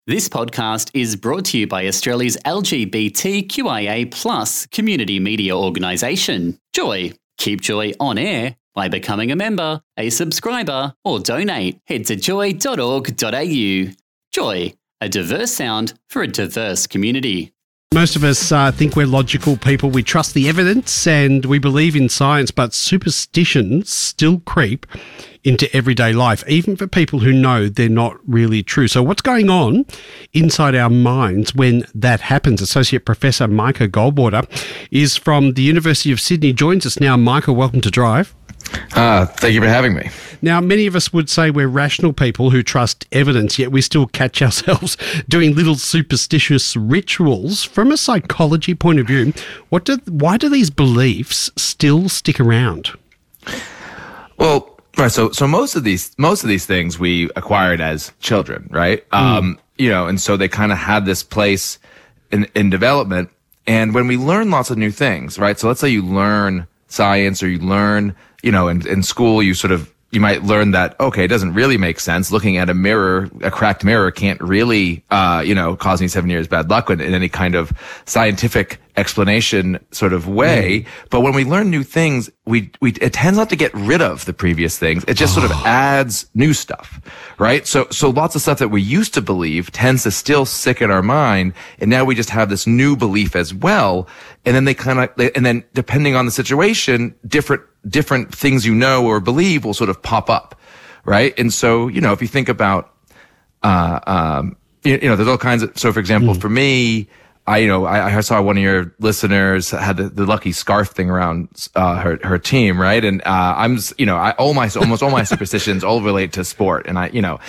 This podcast is brought to you by Australia's LGBTQIA+ community media organisation, Joy. Keep Joy on air by becoming a member, a subscriber, or donate. Head to joy.org.au. Joy, a diverse sound for a diverse community. Most of us think we're logical people. We trust the evidence and we believe in science, but superstitions still creep into everyday life, even for people who know they're not really true. So what's going on inside our minds when that happens? Associate Professor Micah Goldwater is from the University of Sydney, joins us now. Micah, welcome to Drive. Thank you for having me. Now, many of us would say we're rational people who trust evidence, yet we still catch ourselves doing little superstitious rituals. From a psychology point of view, why do these beliefs still stick around? Well, right. So most of these things we acquired as children, right? And so they kind of had this place in development. And when we learn lots of new things, right? So let's say you learn science or you learn, in school, you might learn that, okay, it doesn't really make sense. Looking at a cracked mirror can't really, cause me 7 years bad luck in any kind of scientific explanation sort of way. But when we learn new things, it tends not to get rid of the previous things. It just sort of adds new stuff, right? So lots of stuff that we used to believe tends to still stick in our mind. And now we just have this new belief as well. And then and then depending on the situation, different things or believe will sort of pop up, right? And so, if you think about, there's all kinds of, so for example, for me, I saw one of your listeners had the lucky scarf thing around, her team, right? And, almost all my superstitions all relate to sport. And I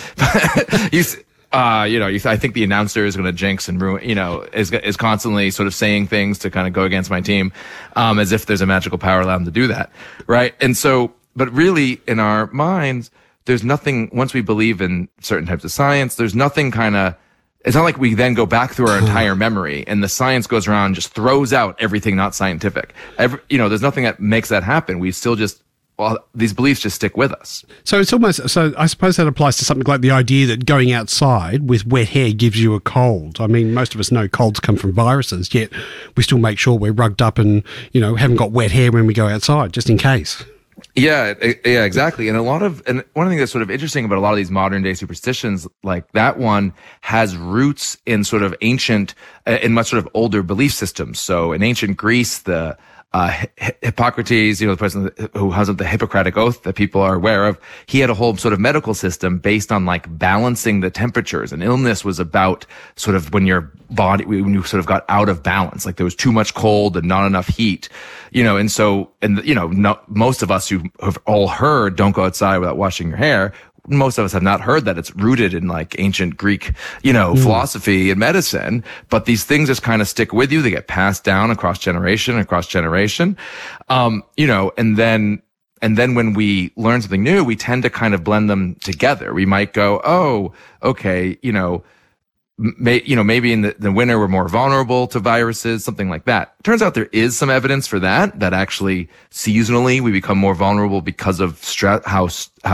think the announcer is going to jinx and ruin, is constantly sort of saying things to kind of go against my team, as if there's a magical power allowing them to do that. Right. And so, but really in our minds, there's nothing, once we believe in certain types of science, there's nothing it's not like we then go back through our entire memory and the science goes around and just throws out everything not scientific. There's nothing that makes that happen. We still these beliefs just stick with us. So I suppose that applies to something like the idea that going outside with wet hair gives you a cold. I mean, most of us know colds come from viruses, yet we still make sure we're rugged up and, haven't got wet hair when we go outside, just in case. Yeah, exactly. And one of the things that's sort of interesting about a lot of these modern day superstitions, like that one, has roots in sort of ancient, in much sort of older belief systems. So in ancient Greece, the Hippocrates, the person who has the Hippocratic Oath that people are aware of, he had a whole sort of medical system based on like balancing the temperatures. And illness was about sort of when you sort of got out of balance, like there was too much cold and not enough heat, most of us who have all heard don't go outside without washing your hair. Most of us have not heard that. It's rooted in like ancient Greek, philosophy and medicine, but these things just kind of stick with you. They get passed down across generation. And then when we learn something new, we tend to kind of blend them together. We might go, oh, okay, maybe in the winter we're more vulnerable to viruses, something like that. Turns out there is some evidence for that actually seasonally we become more vulnerable because of stress, how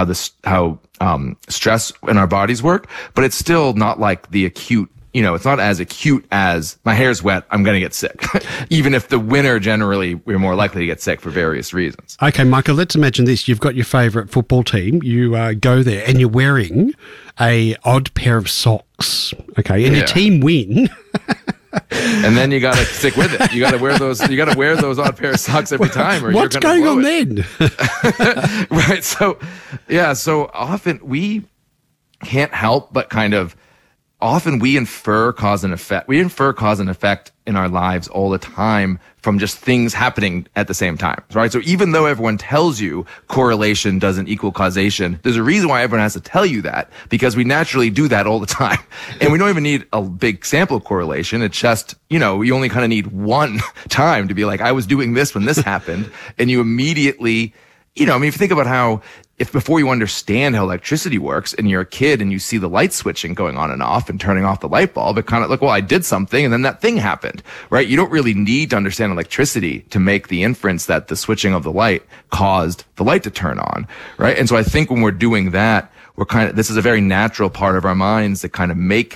stress in our bodies work, but it's still not like the acute, it's not as acute as my hair's wet, I'm going to get sick. Even if the winter, generally, we're more likely to get sick for various reasons. Okay, Michael, let's imagine this. You've got your favourite football team. You go there and you're wearing a odd pair of socks. Okay, and your team win. And then you got to stick with it. You got to wear those. You got to wear those odd pair of socks every time. Or what's you're going on then? Right. So often we can't help but kind of. Often we infer cause and effect. We infer cause and effect in our lives all the time from just things happening at the same time, right? So even though everyone tells you correlation doesn't equal causation, there's a reason why everyone has to tell you that, because we naturally do that all the time. And we don't even need a big sample correlation. It's just, you only kind of need one time to be like, I was doing this when this happened. And you immediately, if you think about how, if before you understand how electricity works and you're a kid and you see the light switching going on and off and turning off the light bulb, it kind of like, well, I did something and then that thing happened, right? You don't really need to understand electricity to make the inference that the switching of the light caused the light to turn on, right? And so I think when we're doing that, this is a very natural part of our minds that kind of make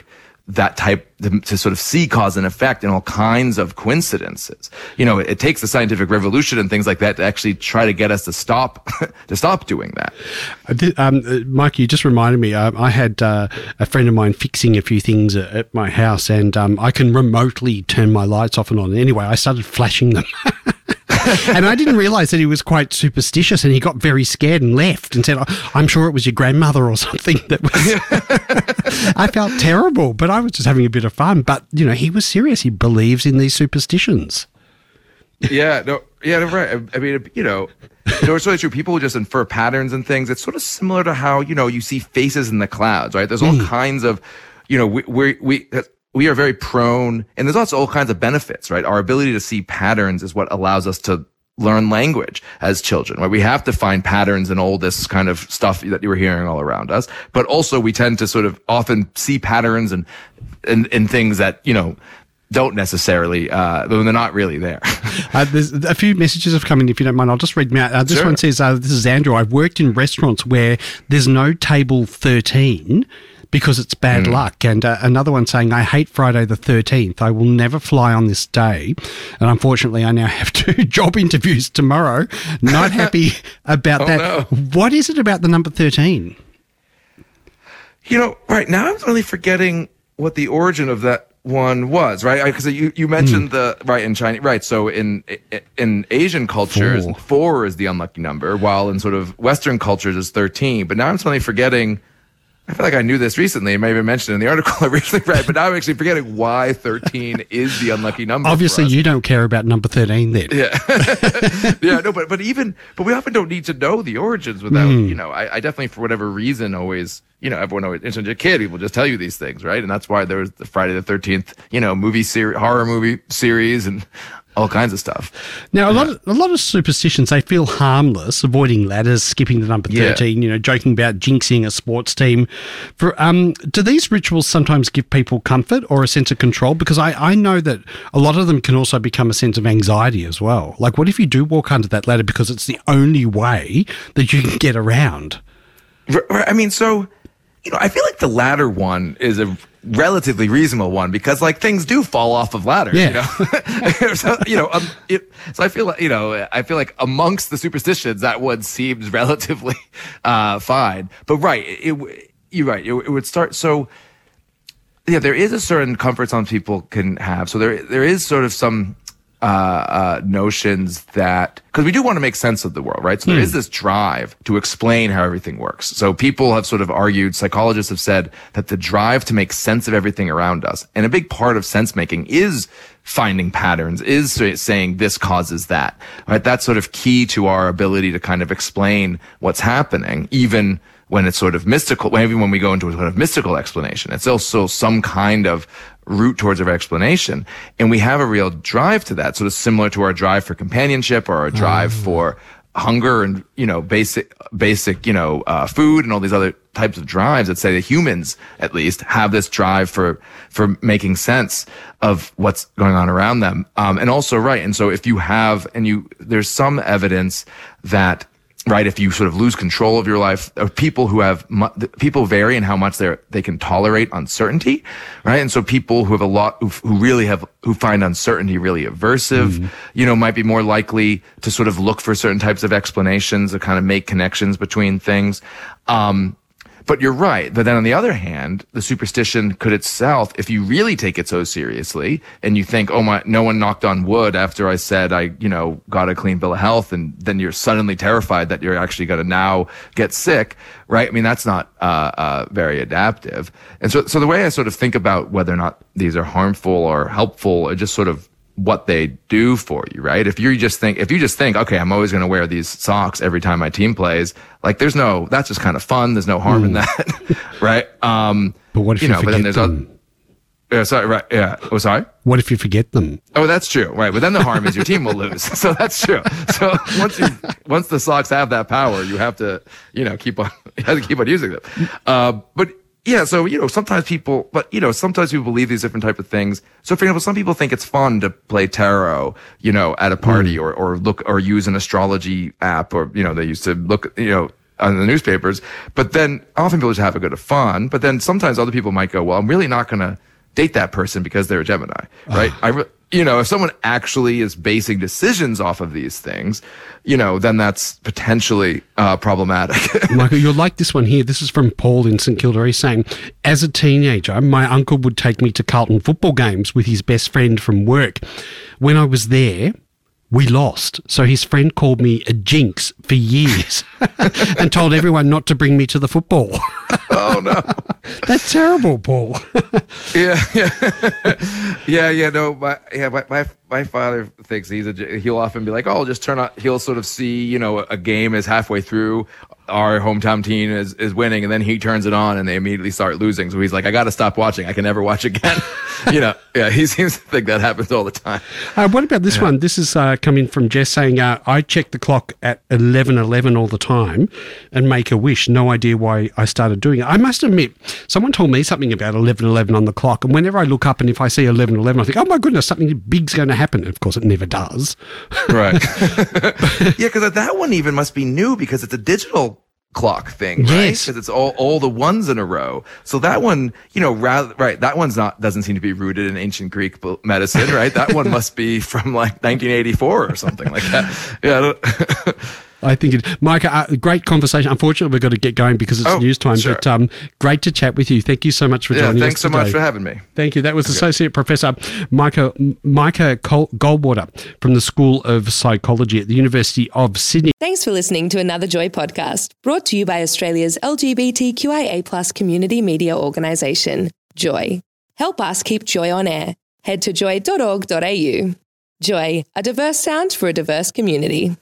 that type to sort of see cause and effect in all kinds of coincidences. It takes the scientific revolution and things like that to actually try to get us to stop doing that. Mike, you just reminded me, I had a friend of mine fixing a few things at my house, and I can remotely turn my lights off and on. Anyway, I started flashing them. And I didn't realize that he was quite superstitious, and he got very scared and left and said, I'm sure it was your grandmother or something that was... I felt terrible, but I was just having a bit of fun. But, he was serious. He believes in these superstitions. Right. I mean, it's really true. People just infer patterns and things. It's sort of similar to how, you see faces in the clouds, right? There's all kinds of, we are very prone, and there's also all kinds of benefits, right? Our ability to see patterns is what allows us to learn language as children, right? We have to find patterns in all this kind of stuff that you were hearing all around us. But also we tend to sort of often see patterns and things that, don't necessarily, when they're not really there. There's a few messages have come in, if you don't mind. I'll just read them out. This one says, this is Andrew. I've worked in restaurants where there's no table 13 because it's bad luck. And another one saying, I hate Friday the 13th. I will never fly on this day. And unfortunately, I now have 2 job interviews tomorrow. Not happy about that. No. What is it about the number 13? Right now I'm really forgetting what the origin of that one was, right? Because you mentioned in Chinese, right? So in Asian cultures, 4 is the unlucky number, while in sort of Western cultures is 13. But now I'm suddenly forgetting. I feel like I knew this recently. It may have been mentioned in the article I recently read, but now I'm actually forgetting why 13 is the unlucky number. Obviously, you don't care about number 13 then. Yeah. No, but we often don't need to know the origins without, I definitely, for whatever reason, always, everyone always, as a kid, people just tell you these things, right? And that's why there was the Friday the 13th, horror movie series and all kinds of stuff. Now, a lot of superstitions, they feel harmless, avoiding ladders, skipping the number 13, joking about jinxing a sports team. Do these rituals sometimes give people comfort or a sense of control? Because I know that a lot of them can also become a sense of anxiety as well. Like, what if you do walk under that ladder because it's the only way that you can get around? I mean, so, I feel like the ladder one is a relatively reasonable one because things do fall off of ladders, so I feel like amongst the superstitions that one seems relatively fine, but you're right, it would start. So there is a certain comfort some people can have. So there is sort of some notions that, because we do want to make sense of the world, right? So there is this drive to explain how everything works. So people have sort of argued, psychologists have said that the drive to make sense of everything around us, and a big part of sense making is finding patterns, is saying this causes that, right? That's sort of key to our ability to kind of explain what's happening, even when it's sort of mystical, even when we go into a sort of mystical explanation. It's also some kind of route towards our explanation. And we have a real drive to that, sort of similar to our drive for companionship or our drive for hunger and, basic, food and all these other types of drives that say that humans, at least, have this drive for making sense of what's going on around them. And also, right. And so if you have, there's some evidence that, right, if you sort of lose control of your life, people people vary in how much they can tolerate uncertainty, right? And so people who have who find uncertainty really aversive, might be more likely to sort of look for certain types of explanations to kind of make connections between things. But you're right. But then on the other hand, the superstition could itself, if you really take it so seriously and you think, no one knocked on wood after I said I, got a clean bill of health, and then you're suddenly terrified that you're actually going to now get sick, right? I mean, that's not very adaptive. And so the way I sort of think about whether or not these are harmful or helpful are just sort of what they do for you, right? If you just think, okay, I'm always going to wear these socks every time my team plays, that's just kind of fun. There's no harm in that, right? But what if you forget them? Sorry, right? Yeah. Oh, sorry. What if you forget them? Oh, that's true, right? But then the harm is your team will lose. So that's true. So once the socks have that power, you have to, keep on using them. But yeah, so, sometimes people believe these different types of things. So, for example, some people think it's fun to play tarot, at a party or use an astrology app, or, they used to look, on the newspapers. But then often people just have a bit of fun. But then sometimes other people might go, well, I'm really not going to date that person because they're a Gemini, right? If someone actually is basing decisions off of these things, then that's potentially problematic. Michael, you'll like this one here. This is from Paul in St Kilda. He's saying, as a teenager, my uncle would take me to Carlton football games with his best friend from work. When I was there, we lost. So his friend called me a jinx for years and told everyone not to bring me to the football. Oh, no. That's terrible, Paul. Yeah. No, my father thinks he'll often be like, oh, I'll just turn on, he'll sort of see, a game is halfway through, our hometown team is winning, and then he turns it on and they immediately start losing. So he's like, I got to stop watching. I can never watch again. He seems to think that happens all the time. What about this one? This is coming from Jess saying, I check the clock at 11:11 all the time and make a wish. No idea why I started doing it. I must admit, someone told me something about 11:11 on the clock, and whenever I look up and if I see 11:11, I think, oh my goodness, something big's going to happen. And of course, it never does. Right. Yeah, because that one even must be new because it's a digital clock thing, right? Yes. Because it's all the ones in a row. So that one, that one's doesn't seem to be rooted in ancient Greek medicine, right? That one must be from like 1984 or something like that. Yeah. I think Micah, great conversation. Unfortunately, we've got to get going because it's news time, sure. But great to chat with you. Thank you so much for joining us. Thanks so much for having me. Thank you. That was Associate Professor Micah Goldwater from the School of Psychology at the University of Sydney. Thanks for listening to another Joy podcast, brought to you by Australia's LGBTQIA+ community media organisation, Joy. Help us keep Joy on air. Head to joy.org.au. Joy, a diverse sound for a diverse community.